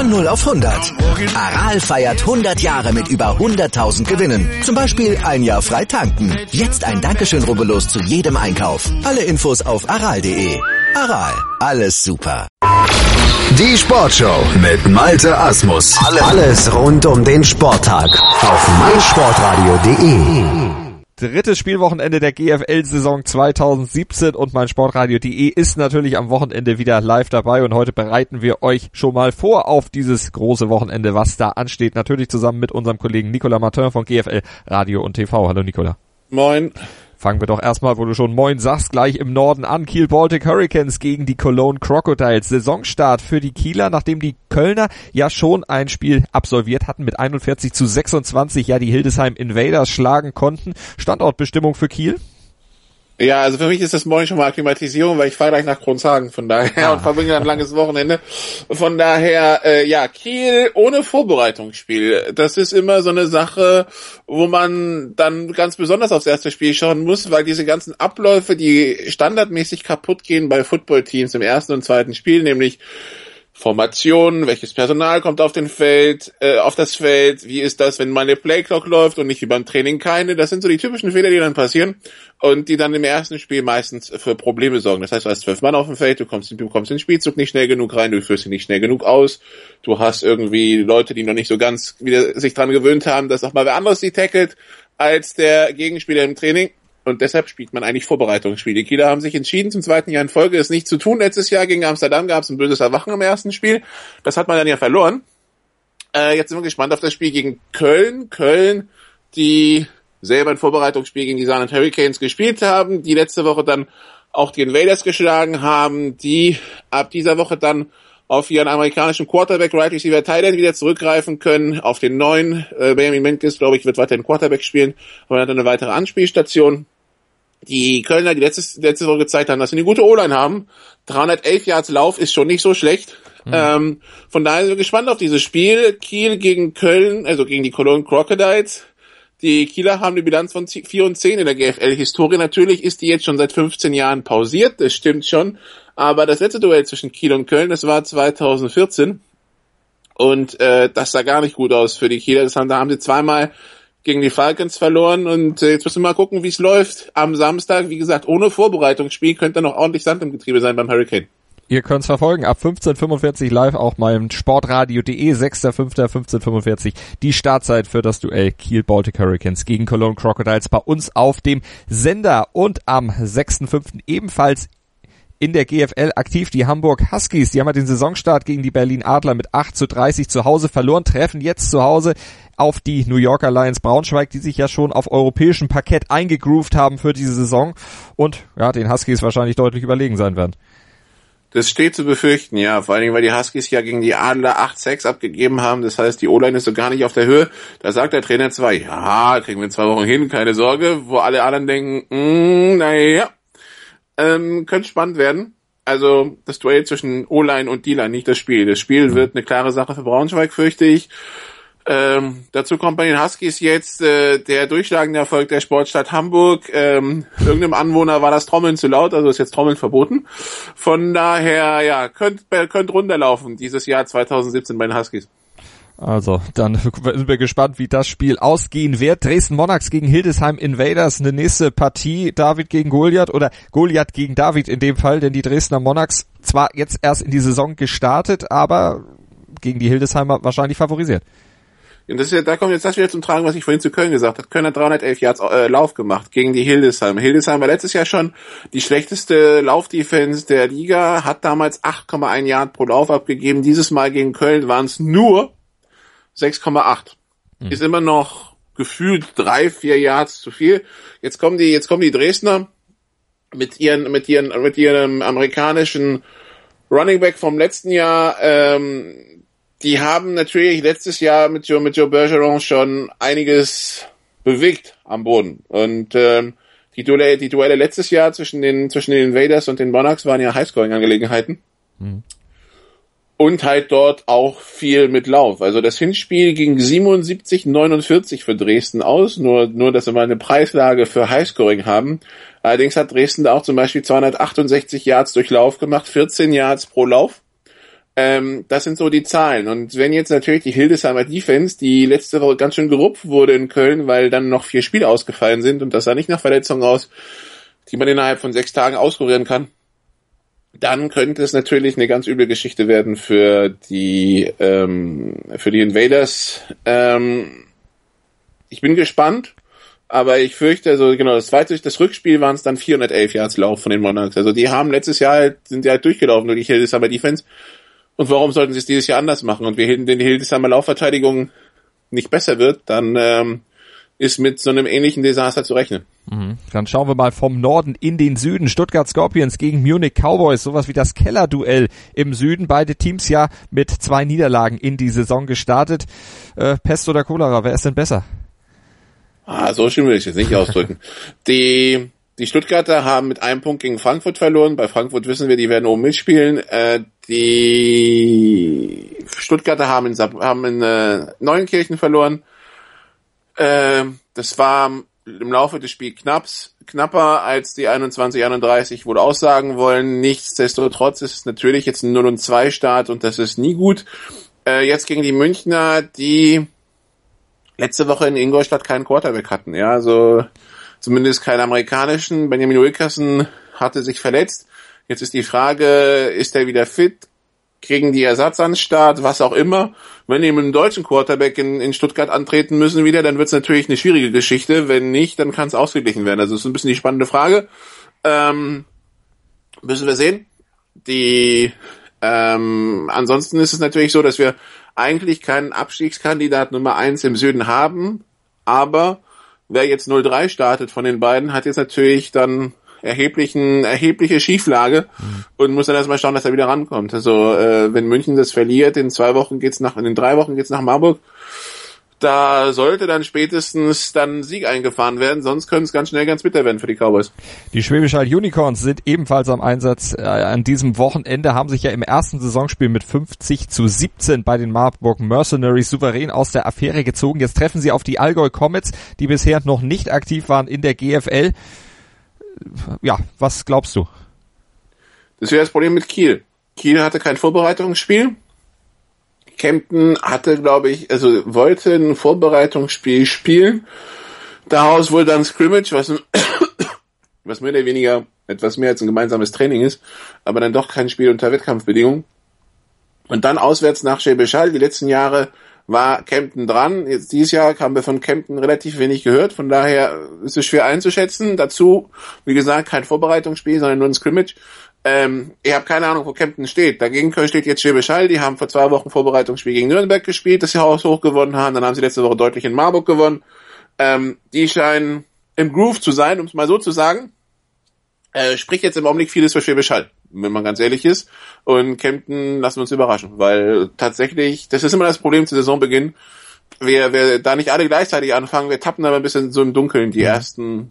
Von 0 auf 100. Aral feiert 100 Jahre mit über 100.000 Gewinnen. Zum Beispiel ein Jahr frei tanken. Jetzt ein Dankeschön, rubbellos zu jedem Einkauf. Alle Infos auf aral.de. Aral, alles super. Die Sportshow mit Malte Asmus. Alles rund um den Sporttag auf meinsportradio.de. Drittes Spielwochenende der GFL-Saison 2017 und meinsportradio.de ist natürlich am Wochenende wieder live dabei und heute bereiten wir euch schon mal vor auf dieses große Wochenende, was da ansteht. Natürlich zusammen mit unserem Kollegen Nicolas Martin von GFL Radio und TV. Hallo Nicolas. Moin. Fangen wir doch erstmal, wo du schon Moin sagst, gleich im Norden an. Kiel Baltic Hurricanes gegen die Cologne Crocodiles. Saisonstart für die Kieler, nachdem die Kölner ja schon ein Spiel absolviert hatten mit 41-26, ja die Hildesheim Invaders schlagen konnten. Standortbestimmung für Kiel? Ja, also für mich ist das morgen schon mal Akklimatisierung, weil ich fahre gleich nach Kronshagen von daher und verbringe dann ein langes Wochenende. Von daher, Kiel ohne Vorbereitungsspiel. Das ist immer so eine Sache, wo man dann ganz besonders aufs erste Spiel schauen muss, weil diese ganzen Abläufe, die standardmäßig kaputt gehen bei Footballteams im ersten und zweiten Spiel, nämlich Formation, welches Personal kommt auf das Feld, wie ist das, wenn meine Playclock läuft und nicht wie beim Training keine, das sind so die typischen Fehler, die dann passieren und die dann im ersten Spiel meistens für Probleme sorgen. Das heißt, du hast 12 Mann auf dem Feld, du kommst den Spielzug nicht schnell genug rein, du führst ihn nicht schnell genug aus, du hast irgendwie Leute, die noch nicht so ganz wieder sich dran gewöhnt haben, dass auch mal wer anderes die tackelt als der Gegenspieler im Training. Und deshalb spielt man eigentlich Vorbereitungsspiele. Die Kieler haben sich entschieden, zum zweiten Jahr in Folge es nicht zu tun. Letztes Jahr gegen Amsterdam gab es ein böses Erwachen im ersten Spiel. Das hat man dann ja verloren. Jetzt sind wir gespannt auf das Spiel gegen Köln. Köln, die selber ein Vorbereitungsspiel gegen die Saarland Hurricanes gespielt haben, die letzte Woche dann auch die Invaders geschlagen haben, die ab dieser Woche dann auf ihren amerikanischen Quarterback, Right Receiver, Tight End wieder zurückgreifen können, auf den neuen. Benjamin Menkes, glaube ich, wird weiterhin Quarterback spielen, aber dann eine weitere Anspielstation. Die Kölner, die letzte Woche gezeigt haben, dass sie eine gute O-Line haben. 311 Yards Lauf ist schon nicht so schlecht. Von daher sind wir gespannt auf dieses Spiel. Kiel gegen Köln, also gegen die Cologne Crocodiles. Die Kieler haben eine Bilanz von 4-10 in der GFL-Historie. Natürlich ist die jetzt schon seit 15 Jahren pausiert, das stimmt schon. Aber das letzte Duell zwischen Kiel und Köln, das war 2014. Und das sah gar nicht gut aus für die Kieler. Da haben sie zweimal gegen die Falcons verloren und jetzt müssen wir mal gucken, wie es läuft am Samstag. Wie gesagt, ohne Vorbereitungsspiel könnte noch ordentlich Sand im Getriebe sein beim Hurricane. Ihr könnt es verfolgen, ab 15:45 live auch mal im sportradio.de, 6.5.15:45 die Startzeit für das Duell Kiel Baltic Hurricanes gegen Cologne Crocodiles bei uns auf dem Sender. Und am 6.5. ebenfalls in der GFL aktiv die Hamburg Huskies. Die haben ja den Saisonstart gegen die Berlin Adler mit 8-30 zu Hause verloren, treffen jetzt zu Hause auf die New Yorker Lions Braunschweig, die sich ja schon auf europäischem Parkett eingegroovt haben für diese Saison und ja, den Huskies wahrscheinlich deutlich überlegen sein werden. Das steht zu befürchten, ja. Vor allen Dingen, weil die Huskies ja gegen die Adler 8-6 abgegeben haben. Das heißt, die O-Line ist so gar nicht auf der Höhe. Da sagt der Trainer zwar, ja, kriegen wir in 2 Wochen hin, keine Sorge. Wo alle anderen denken, naja, könnte spannend werden. Also das Duell zwischen O-Line und D-Line, nicht das Spiel. Das Spiel wird eine klare Sache für Braunschweig, fürchte ich. Dazu kommt bei den Huskies jetzt der durchschlagende Erfolg der Sportstadt Hamburg. Irgendeinem Anwohner war das Trommeln zu laut, also ist jetzt Trommeln verboten. Von daher, ja, könnt runterlaufen dieses Jahr 2017 bei den Huskies. Also, dann sind wir gespannt, wie das Spiel ausgehen wird. Dresden Monarchs gegen Hildesheim Invaders, eine nächste Partie, David gegen Goliath oder Goliath gegen David in dem Fall, denn die Dresdner Monarchs zwar jetzt erst in die Saison gestartet, aber gegen die Hildesheimer wahrscheinlich favorisiert. Und das ist ja, da kommt jetzt das wieder zum Tragen, was ich vorhin zu Köln gesagt habe. Köln hat 311 Yards Lauf gemacht gegen die Hildesheim. Hildesheim war letztes Jahr schon die schlechteste Laufdefense der Liga, hat damals 8,1 Yard pro Lauf abgegeben. Dieses Mal gegen Köln waren es nur 6,8. Ist immer noch gefühlt 3-4 Yards zu viel. Jetzt kommen die Dresdner mit ihrem amerikanischen Running Back vom letzten Jahr. Die haben natürlich letztes Jahr mit Joe Bergeron schon einiges bewegt am Boden. Und die Duelle letztes Jahr zwischen den Invaders und den Monarchs waren ja Highscoring-Angelegenheiten. Und halt dort auch viel mit Lauf. Also das Hinspiel ging 77-49 für Dresden aus, nur dass wir mal eine Preislage für Highscoring haben. Allerdings hat Dresden da auch zum Beispiel 268 Yards durch Lauf gemacht, 14 Yards pro Lauf. Das sind so die Zahlen. Und wenn jetzt natürlich die Hildesheimer Defense, die letzte Woche ganz schön gerupft wurde in Köln, weil dann noch 4 Spiele ausgefallen sind und das sah nicht nach Verletzungen aus, die man innerhalb von 6 Tagen auskurieren kann, dann könnte es natürlich eine ganz üble Geschichte werden für die Invaders. Ich bin gespannt, aber ich fürchte, also genau, das Rückspiel waren es dann 411 Yards Lauf von den Monarchs. Also die haben letztes Jahr sind die durchgelaufen durch die Hildesheimer Defense. Und warum sollten sie es dieses Jahr anders machen? Und wenn die Hildesheimer Laufverteidigung nicht besser wird, dann ist mit so einem ähnlichen Desaster zu rechnen. Dann schauen wir mal vom Norden in den Süden. Stuttgart Scorpions gegen Munich Cowboys, sowas wie das Kellerduell im Süden. Beide Teams ja mit 2 Niederlagen in die Saison gestartet. Pest oder Cholera, wer ist denn besser? So schön will ich es nicht ausdrücken. Die Stuttgarter haben mit 1 Punkt gegen Frankfurt verloren. Bei Frankfurt wissen wir, die werden oben mitspielen. Die Stuttgarter haben in Neuenkirchen verloren. Das war im Laufe des Spiels knapper als die 21-31 wohl aussagen wollen. Nichtsdestotrotz ist es natürlich jetzt ein 0-2 Start und das ist nie gut. Jetzt gegen die Münchner, die letzte Woche in Ingolstadt keinen Quarterback hatten. Ja, also zumindest keinen amerikanischen. Benjamin Wilkerson hatte sich verletzt. Jetzt ist die Frage, ist er wieder fit? Kriegen die Ersatz an den Start? Was auch immer. Wenn die mit einem deutschen Quarterback in Stuttgart antreten müssen wieder, dann wird es natürlich eine schwierige Geschichte. Wenn nicht, dann kann es ausgeglichen werden. Also das ist ein bisschen die spannende Frage. Müssen wir sehen. Ansonsten ist es natürlich so, dass wir eigentlich keinen Abstiegskandidat Nummer 1 im Süden haben. Aber wer jetzt 0-3 startet von den beiden, hat jetzt natürlich dann erhebliche Schieflage und muss dann erstmal schauen, dass er wieder rankommt. Also wenn München das verliert, in 3 Wochen geht's nach Marburg. Da sollte dann spätestens dann ein Sieg eingefahren werden, sonst könnte es ganz schnell ganz bitter werden für die Cowboys. Die Schwäbisch Hall Unicorns sind ebenfalls am Einsatz an diesem Wochenende, haben sich ja im ersten Saisonspiel mit 50-17 bei den Marburg Mercenaries souverän aus der Affäre gezogen. Jetzt treffen sie auf die Allgäu Comets, die bisher noch nicht aktiv waren in der GFL. Ja, was glaubst du? Das wäre das Problem mit Kiel. Kiel hatte kein Vorbereitungsspiel. Kempten hatte, wollte ein Vorbereitungsspiel spielen. Daraus wurde dann Scrimmage, was mehr oder weniger etwas mehr als ein gemeinsames Training ist, aber dann doch kein Spiel unter Wettkampfbedingungen. Und dann auswärts nach Schwäbisch Hall. Die letzten Jahre war Kempten dran. Jetzt dieses Jahr haben wir von Kempten relativ wenig gehört. Von daher ist es schwer einzuschätzen. Dazu, wie gesagt, kein Vorbereitungsspiel, sondern nur ein Scrimmage. Ich habe keine Ahnung, wo Kempten steht. Dagegen steht jetzt Schwäbisch Hall. Die haben vor 2 Wochen Vorbereitungsspiel gegen Nürnberg gespielt, das sie haushoch gewonnen haben. Dann haben sie letzte Woche deutlich in Marburg gewonnen. Die scheinen im Groove zu sein, um es mal so zu sagen. Spricht jetzt im Augenblick vieles für Schwäbisch Hall, wenn man ganz ehrlich ist. Und Kempten lassen wir uns überraschen, weil tatsächlich, das ist immer das Problem zu Saisonbeginn. Wir da nicht alle gleichzeitig anfangen, wir tappen aber ein bisschen so im Dunkeln die ersten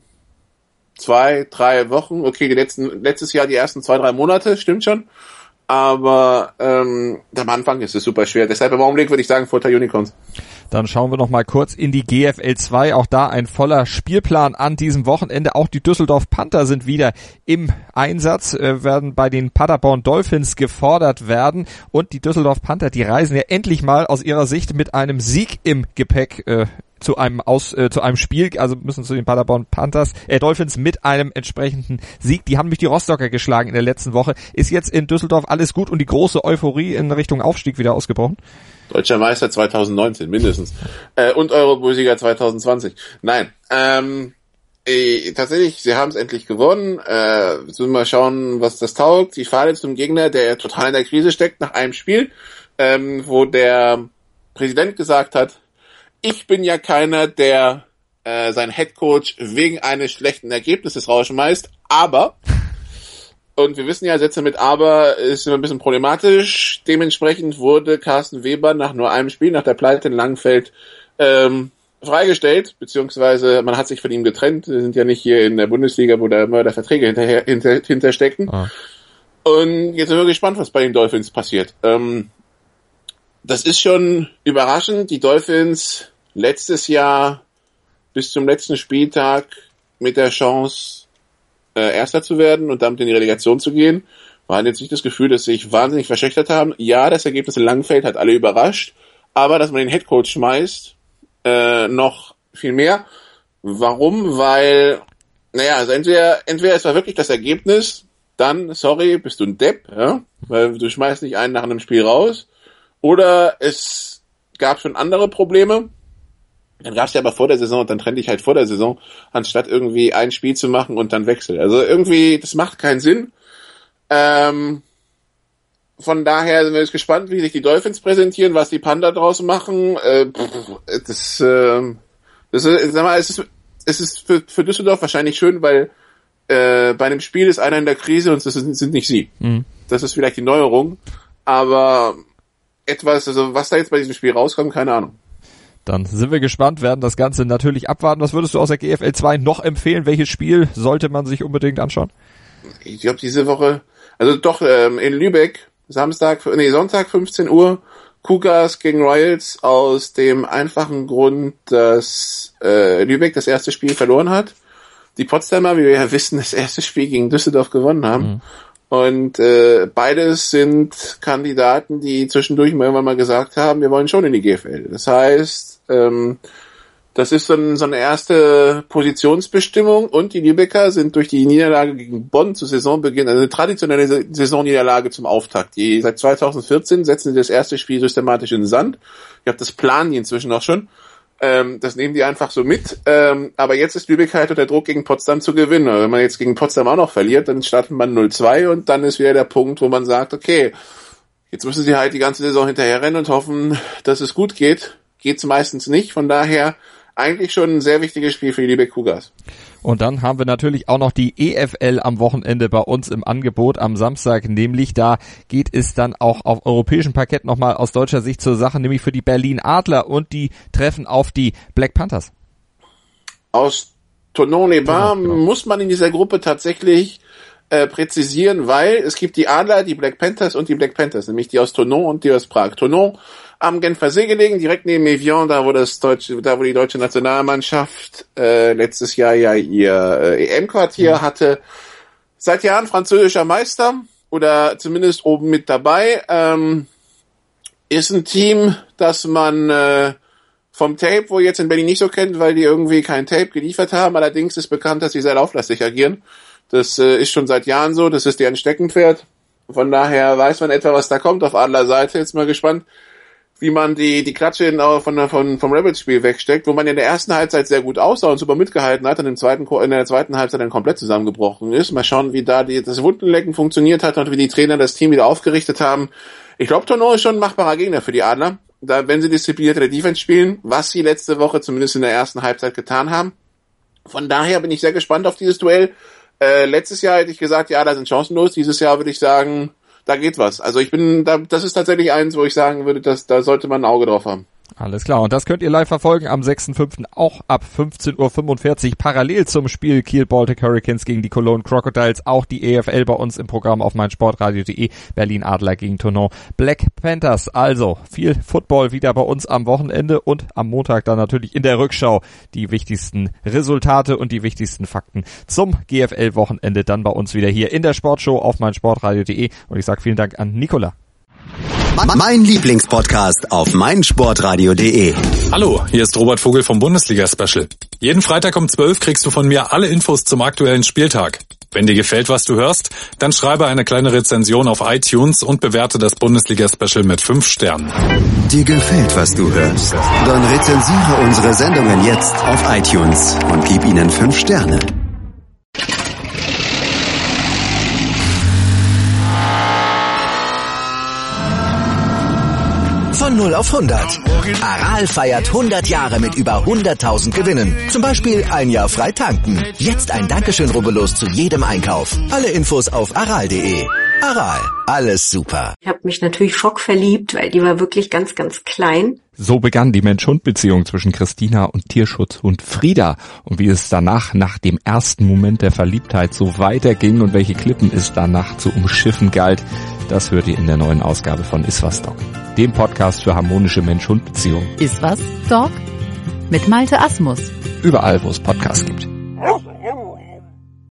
2-3 Wochen. Okay, letztes Jahr die ersten 2-3 Monate, stimmt schon. Aber am Anfang ist es super schwer. Deshalb im Augenblick würde ich sagen Vorteil Unicorns. Dann schauen wir noch mal kurz in die GFL 2. Auch da ein voller Spielplan an diesem Wochenende. Auch die Düsseldorf Panther sind wieder im Einsatz, werden bei den Paderborn Dolphins gefordert werden. Und die Düsseldorf Panther, die reisen ja endlich mal aus ihrer Sicht mit einem Sieg im Gepäck zu einem Spiel, also müssen zu den Paderborn Dolphins mit einem entsprechenden Sieg. Die haben nämlich die Rostocker geschlagen in der letzten Woche. Ist jetzt in Düsseldorf alles gut und die große Euphorie in Richtung Aufstieg wieder ausgebrochen? Deutscher Meister 2019 mindestens. Und Eurobowlsieger 2020. Nein. Tatsächlich, sie haben es endlich gewonnen. Müssen wir mal schauen, was das taugt. Die Fahne zum Gegner, der total in der Krise steckt nach einem Spiel, wo der Präsident gesagt hat, ich bin ja keiner, der seinen Headcoach wegen eines schlechten Ergebnisses rausschmeißt, aber, und wir wissen ja, Sätze mit aber ist immer ein bisschen problematisch, dementsprechend wurde Carsten Weber nach nur einem Spiel, nach der Pleite in Langenfeld, freigestellt, beziehungsweise man hat sich von ihm getrennt. Wir sind ja nicht hier in der Bundesliga, wo da immer Verträge hinterstecken. Ah. Und jetzt sind wir gespannt, was bei den Dolphins passiert. Das ist schon überraschend. Die Dolphins letztes Jahr bis zum letzten Spieltag mit der Chance, Erster zu werden und damit in die Relegation zu gehen. Man hat jetzt nicht das Gefühl, dass sie sich wahnsinnig verschlechtert haben. Ja, das Ergebnis in Langenfeld hat alle überrascht, aber dass man den Headcoach schmeißt, noch viel mehr. Warum? Weil, also entweder es war wirklich das Ergebnis, dann, sorry, bist du ein Depp, ja? Weil du schmeißt nicht einen nach einem Spiel raus, oder es gab schon andere Probleme. Dann gab es ja aber vor der Saison und dann trenne ich halt vor der Saison, anstatt irgendwie ein Spiel zu machen und dann Wechsel. Also irgendwie, das macht keinen Sinn. Von daher sind wir jetzt gespannt, wie sich die Dolphins präsentieren, was die Panda draus machen. Es ist für Düsseldorf wahrscheinlich schön, weil bei einem Spiel ist einer in der Krise und das sind nicht sie. Mhm. Das ist vielleicht die Neuerung, aber was da jetzt bei diesem Spiel rauskommt, keine Ahnung. Dann sind wir gespannt, werden das Ganze natürlich abwarten. Was würdest du aus der GFL 2 noch empfehlen? Welches Spiel sollte man sich unbedingt anschauen? Ich glaube diese Woche, also doch in Lübeck, Sonntag 15 Uhr, Cougars gegen Royals, aus dem einfachen Grund, dass Lübeck das erste Spiel verloren hat. Die Potsdamer, wie wir ja wissen, das erste Spiel gegen Düsseldorf gewonnen haben. Mhm. Und beides sind Kandidaten, die zwischendurch irgendwann mal gesagt haben, wir wollen schon in die GFL. Das heißt, das ist so eine erste Positionsbestimmung, und die Lübecker sind durch die Niederlage gegen Bonn zu Saisonbeginn, also eine traditionelle Saisonniederlage zum Auftakt. Seit 2014 setzen sie das erste Spiel systematisch in den Sand. Ich habe das planen die inzwischen auch schon. Das nehmen die einfach so mit. Aber jetzt ist Lübeck halt unter Druck, gegen Potsdam zu gewinnen. Wenn man jetzt gegen Potsdam auch noch verliert, dann startet man 0-2 und dann ist wieder der Punkt, wo man sagt, okay, jetzt müssen sie halt die ganze Saison hinterherrennen und hoffen, dass es gut geht. Geht's meistens nicht. Von daher eigentlich schon ein sehr wichtiges Spiel für die Lübeck Cougars. Und dann haben wir natürlich auch noch die EFL am Wochenende bei uns im Angebot am Samstag, nämlich da geht es dann auch auf europäischem Parkett nochmal aus deutscher Sicht zur Sache, nämlich für die Berlin Adler, und die treffen auf die Black Panthers. Aus Thonon-les-Bains muss man in dieser Gruppe tatsächlich präzisieren, weil es gibt die Adler, die Black Panthers und die Black Panthers, nämlich die aus Thonon und die aus Prag. Thonon am Genfer See gelegen, direkt neben Evian, da wo die deutsche Nationalmannschaft letztes Jahr ja ihr EM-Quartier hatte. Seit Jahren französischer Meister oder zumindest oben mit dabei. Ist ein Team, das man vom Tape, wo jetzt in Berlin nicht so kennt, weil die irgendwie kein Tape geliefert haben. Allerdings ist bekannt, dass sie sehr lauflastig agieren. Das ist schon seit Jahren so, das ist deren Steckenpferd. Von daher weiß man etwa, was da kommt auf Adler Seite. Jetzt mal gespannt, wie man die Klatsche vom Rebels-Spiel wegsteckt, wo man in der ersten Halbzeit sehr gut aussah und super mitgehalten hat und in der zweiten Halbzeit dann komplett zusammengebrochen ist. Mal schauen, wie da das Wundenlecken funktioniert hat und wie die Trainer das Team wieder aufgerichtet haben. Ich glaube, Thonon ist schon ein machbarer Gegner für die Adler, da wenn sie diszipliniert in der Defense spielen, was sie letzte Woche zumindest in der ersten Halbzeit getan haben. Von daher bin ich sehr gespannt auf dieses Duell. Letztes Jahr hätte ich gesagt, ja, da sind chancenlos. Dieses Jahr würde ich sagen, da geht was. Also das ist tatsächlich eins, wo ich sagen würde, da sollte man ein Auge drauf haben. Alles klar, und das könnt ihr live verfolgen am 6.5. auch ab 15.45 Uhr parallel zum Spiel Kiel Baltic Hurricanes gegen die Cologne Crocodiles. Auch die EFL bei uns im Programm auf meinsportradio.de. Berlin Adler gegen Thonon Black Panthers. Also viel Football wieder bei uns am Wochenende und am Montag dann natürlich in der Rückschau die wichtigsten Resultate und die wichtigsten Fakten zum GFL-Wochenende dann bei uns wieder hier in der Sportshow auf meinsportradio.de. Und ich sage vielen Dank an Nicola. Mein Lieblingspodcast auf meinsportradio.de. Hallo, hier ist Robert Vogel vom Bundesliga-Special. Jeden Freitag um 12 kriegst du von mir alle Infos zum aktuellen Spieltag. Wenn dir gefällt, was du hörst, dann schreibe eine kleine Rezension auf iTunes und bewerte das Bundesliga-Special mit 5 Sternen. Dir gefällt, was du hörst? Dann rezensiere unsere Sendungen jetzt auf iTunes und gib ihnen 5 Sterne. Von 0 auf 100. Aral feiert 100 Jahre mit über 100.000 Gewinnen. Zum Beispiel ein Jahr frei tanken. Jetzt ein Dankeschön, rubbellos zu jedem Einkauf. Alle Infos auf aral.de. Aral, alles super. Ich habe mich natürlich schockverliebt, weil die war wirklich ganz, ganz klein. So begann die Mensch-Hund-Beziehung zwischen Christina und Tierschutzhund Frieda. Und wie es danach, nach dem ersten Moment der Verliebtheit, so weiterging und welche Klippen es danach zu umschiffen galt, das hört ihr in der neuen Ausgabe von Iswas Dog, dem Podcast für harmonische Mensch-Hund-Beziehungen. Iswas Dog? Mit Malte Asmus. Überall, wo es Podcasts gibt.